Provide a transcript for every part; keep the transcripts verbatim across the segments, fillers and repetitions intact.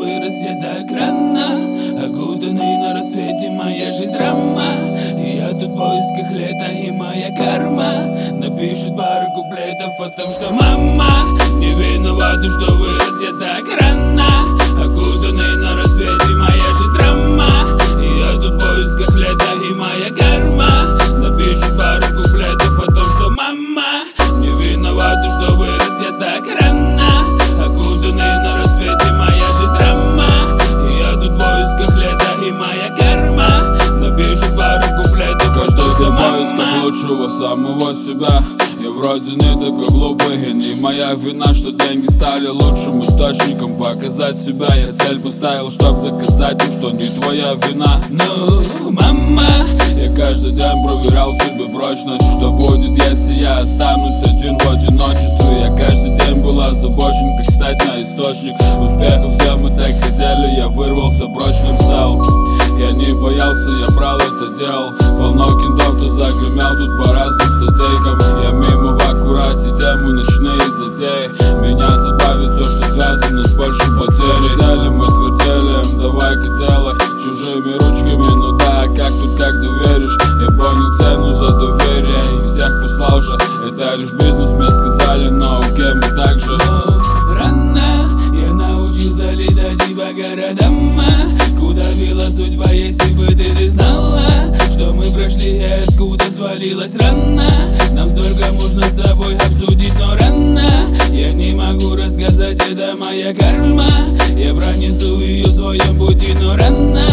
вырос я так рано, окутанный на рассвете моя жизнь драма. И я тут в поисках лета, и моя карма напишет пару куплетов о том, что мама не виновата, что вырос я так рано, окутанный на рассвете моя жизнь драма. И я тут в поисках лета, и моя карма напишет пару куплетов о том, что мама не виновата, что вырос я так рано, окутанный на рассвете моя жизнь драма. И я тут в поисках лета, и моя карма напишет пару куплетов о том, что мама. Каждый поисках лучшего самого себя. Я вроде не такой глупый, и не моя вина, что деньги стали лучшим источником показать себя. Я цель поставил, чтоб доказать им, что не твоя вина. Ну, мама, я каждый день проверял себе прочность, что будет, если я останусь один в одиночестве. Я каждый день был озабочен, как стать на источник успехов. Все мы так хотели, я вырвался прочным стал. Я не боялся, я брал это делал. Полно кентов, кто загремел тут по разным статейкам. Я мимо в аккурате, тему ночные затеи. Меня забавит все, что связано с большей потерей. Твердели мы твердели им, давай-ка делай чужими ручками. Ну да, как тут, как доверишь? Я понял цену за доверие и всех послал же. Это лишь бизнес, мне сказали, но окей, мы так же. Но рано я научился летать и по городам, куда вела судьба, если бы ты, ты знала, что мы прошли и откуда свалилась рана. Нам столько можно с тобой обсудить, но рано. Я не могу рассказать, это моя карма. Я пронесу ее в своем пути, но рано.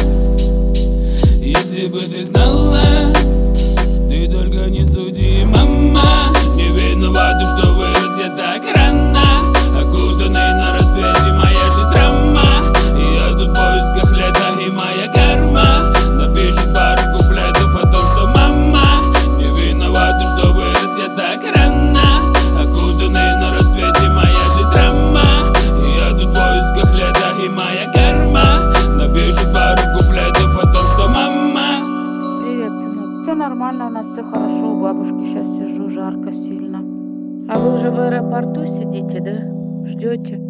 Если бы ты знала, ты только не суди, мама. Не виновата, что вырос я так рано, окутанный на рассвете моя жизнь драма. И я тут в поисках лета, и моя карма напишет пару куплетов о том, что мама не виновата, что вырос я так рано, окутанный на рассвете моя жизнь драма. И я тут в поисках лета, и моя карма напишет пару куплетов о том, что мама. Привет, сынок. Все нормально, у нас все хорошо. У бабушки сейчас сижу, жарко сильно. А вы уже в аэропорту сидите, да? Ждете?